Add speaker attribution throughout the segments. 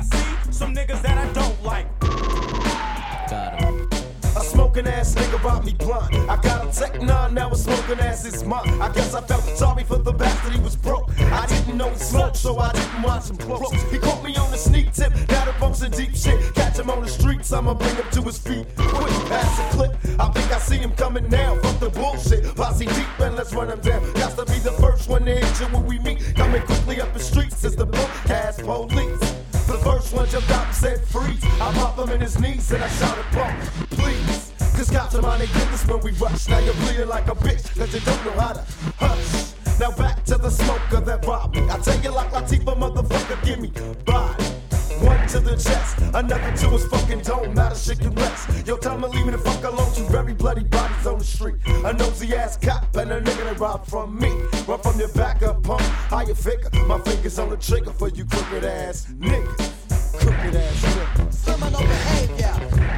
Speaker 1: I see some niggas that I don't like.
Speaker 2: Got him.
Speaker 3: A smoking ass nigga robbed me blind. I got a Tech 9, now a smoking ass is mine. I guess I felt sorry for the bastard, he was broke. I didn't know he smoked, so I didn't watch him close. He caught me on the sneak tip, now the bump's in deep shit. Catch him on the streets, I'ma bring him to his feet. Quick, pass a clip, I think I see him coming now. Fuck the bullshit, posse deep and let's run him down. Got to be the first one to hit you when we meet. Coming quickly up the streets is the broadcast police. The first one jumped out and said freeze. I pop him in his knees and I shouted pump, please. Cause cops are mind they get this when we rush. Now you're bleeding like a bitch cause you don't know how to hush. Now back to the smoker that robbed me. I tell you like Latifah, motherfucker, give me body. One to the chest, another to his fucking dome. Now the shit can rest. Yo, tell me leave me the fuck alone. Two very bloody bodies on the street. A nosy ass cop and a nigga that robbed from me. Run from your back up, pump. How you figure? My fingers on the trigger for you crooked ass niggas. Crooked ass niggas.
Speaker 4: Criminal behavior.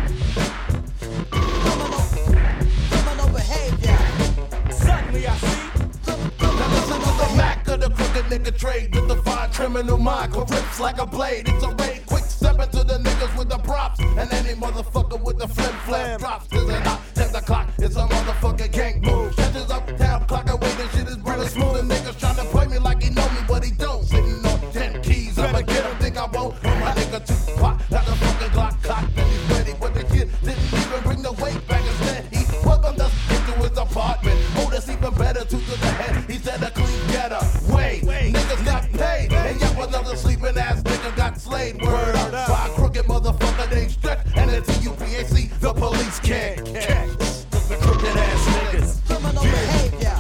Speaker 4: Criminal behavior.
Speaker 1: Suddenly I see.
Speaker 5: Now listen to the Mac of the crooked nigga trade with the fine criminal mind, rips like a blade. It's a raid, quick stepping to the niggas with the props, and any motherfucker with the flip flap drops. This is not 10 o'clock, it's a motherfucking gang move. Catches up, down, clock away, this shit is brother smooth. And niggas trying to play me like he know me, but he don't. Sitting on 10 keys, I'ma get him, think I won't. When my nigga too hot, like a fucking Glock cock, and he's ready. But the kid didn't even bring the weight back, instead he welcomed us into his apartment. Oh, that's even better, two to the head. He said a clean getaway. Niggas got paid, and yet another sleeping ass nigga got slayed. Word up by a crooked motherfucker named Stretch, and the TUPAC, the police can't catch the crooked ass niggas.
Speaker 4: Criminal behavior.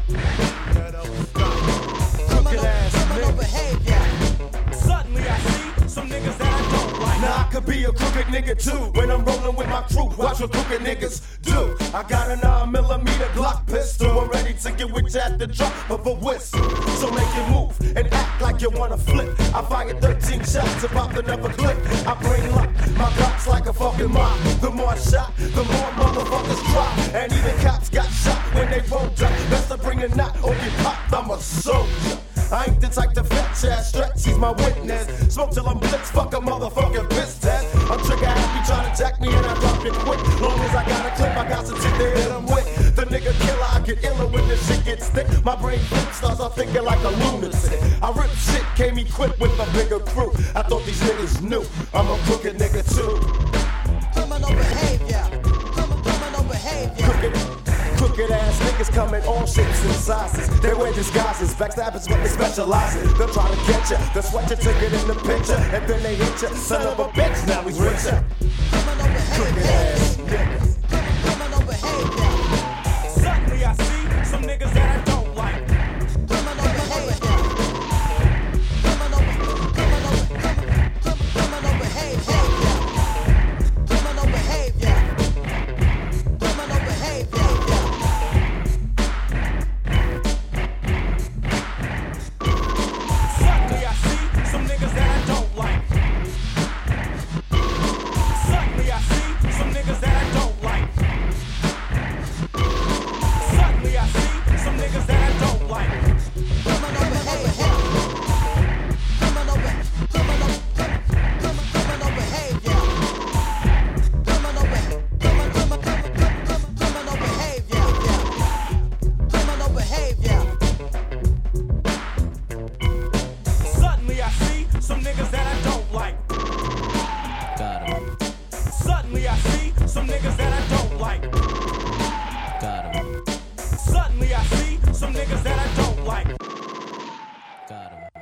Speaker 4: Criminal behavior.
Speaker 1: Suddenly I see some niggas that I don't like.
Speaker 3: Now I could be a crooked nigga too when I'm rolling with my crew. Watch what crooked niggas do. I got a 9mm Glock pistol. I'm ready to get with you at the drop of a whistle. So make it move and act like you wanna flip. I fire 13 shots to pop another clip. I bring luck, my Glock's like a fucking mob. The more I shot, the more motherfuckers drop. And even cops got shot when they rolled up. Best to bring a knot or get popped, I'm a soldier. I ain't the type to fetch ass Stretch, he's my witness. Smoke till I'm blitz, fuck a motherfucking piss test. I'm trigger happy trying to jack me and I drop it quick. Long as I got a clip, I got some shit to hit him with. The nigga killer, I get iller when this shit gets thick. My brain flips, starts off thinking like a lunatic. I rip shit, came equipped with a bigger crew. I thought these niggas knew, I'm a crooked nigga too.
Speaker 4: Criminal behavior. Criminal behavior.
Speaker 3: Crooked ass niggas come in all shapes and sizes. They wear disguises, backstabbers what they specialize in. They'll try to get you, they'll sweat your ticket in the picture, and then they hit you. Son of a bitch, now he's richer.
Speaker 4: Criminal
Speaker 3: Crooked
Speaker 4: behavior.
Speaker 3: ass niggas.
Speaker 4: Criminal behavior.
Speaker 1: Suddenly I see some niggas that I don't like.
Speaker 4: Criminal behavior. Criminal behavior. Criminal behavior. Criminal behavior.
Speaker 1: Suddenly I see some niggas that I don't like. Suddenly I see some niggas that I don't like. Suddenly I see some niggas that I don't like.
Speaker 4: Criminal behavior. Criminal behavior. Criminal behavior. Criminal behavior.
Speaker 1: Suddenly I see some niggas that I don't like.
Speaker 2: Got him.
Speaker 1: Suddenly I see some niggas that I don't like.
Speaker 2: Got him.
Speaker 1: Suddenly I see some niggas that